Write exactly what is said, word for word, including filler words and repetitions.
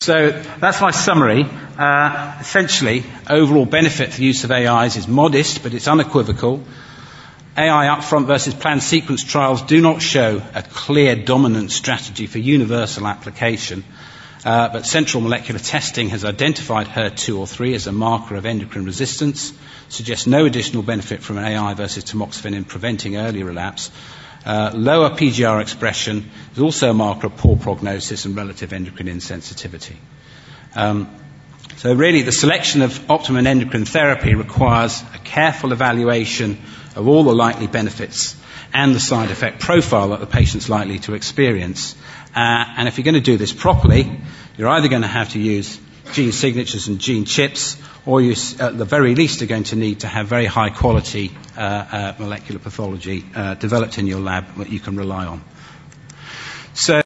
So that's my summary. Uh, essentially, overall benefit for the use of A Is is modest, but it's unequivocal. A I upfront versus planned sequence trials do not show a clear dominant strategy for universal application, uh, but central molecular testing has identified H E R two or three as a marker of endocrine resistance, suggests no additional benefit from an A I versus tamoxifen in preventing early relapse. Uh, lower P G R expression is also a marker of poor prognosis and relative endocrine insensitivity. Um, so really, the selection of optimum endocrine therapy requires a careful evaluation of all the likely benefits and the side effect profile that the patient's likely to experience. Uh, and if you're going to do this properly, you're either going to have to use gene signatures and gene chips, or you, at the very least, are going to need to have very high quality uh, uh, molecular pathology uh, developed in your lab that you can rely on. So